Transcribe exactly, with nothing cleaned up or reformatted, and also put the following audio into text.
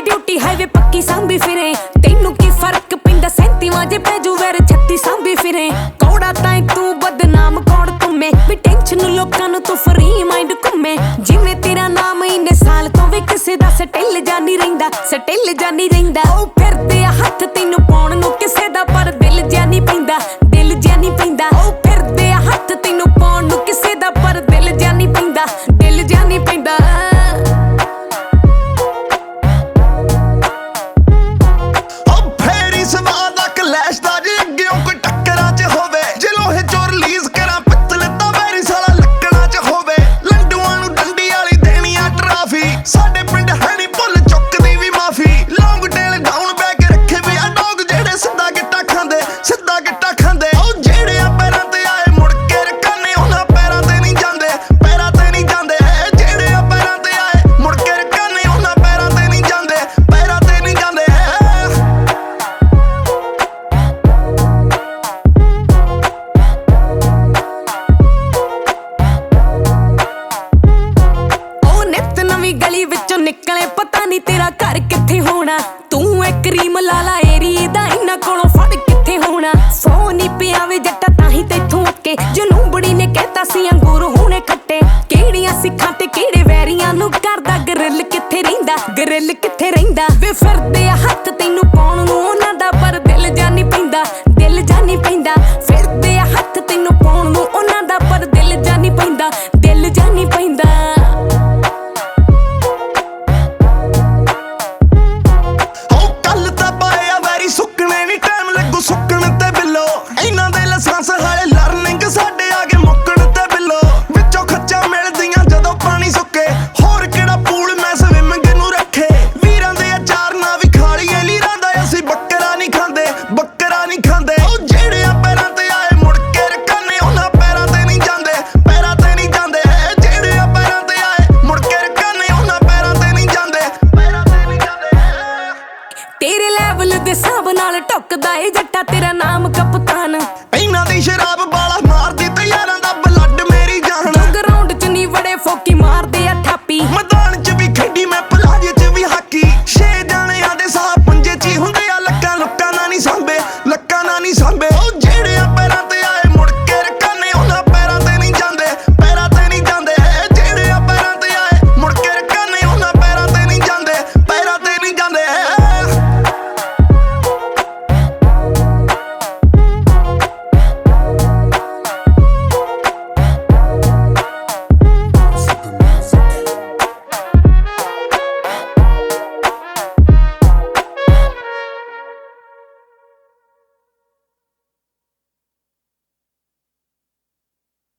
Duty highway पक्की सांभी फिरे तेनू की फर्क पैंदा सैंती वाजे पैजू वैर छत्ती सांभी फिरे कौड़ा ताई तू बदनाम कौड़ तुम्हें भी टेंशन लोकां नू तू फ्री माइंड घूमे जिवें तेरा नाम इन्ने साल तो वे किसे दा सटिल जानी रहिंदा सटिल जानी रहिंदा ओ फिरदे हत्थ तैनू पाउण नू किसे दा पर दिल जिहा नहीं पैंदा दिल जिहा नहीं पैंदा ओ फिरदे हत्थ तैनू पाउण नू किसे दा पर दिल जिहा नहीं पैंदा दिल जिहा नहीं पैंदा गली विचों निकले पता नहीं तेरा घर किथे होना तू एक क्रीम लाला एरी दा इन्ना कोलों फड़ किथे होना फोन ही पिया वे जट्टा ताही तैथों अके जनूबड़ी ने कहता सी अंगूर होने खट्टे केड़ियां सिखां ते केड़े वैरियां नू करदा गरिल किथे रहिंदा गरिल किथे रहिंदा वे फिरदे हत्थ तैनू पाउण नू उन्हां दा पर दिल जा नहीं पैंदा दिल जा नहीं पैंदा फिरदे हत्थ तैनू पाउण नू उन्हां दा पर दिल जा नहीं पैंदा दिल जा नहीं पैंदा तेरे लेवल दे हिसाब नाल टुकदा ए जट्टा तेरा नाम कप्तान इन्हां दी शराब बाला मारदी ते यारां दा ब्लड मेरी जान ग्राउंड च नहीं बड़े फोकी मारदे आ थापी।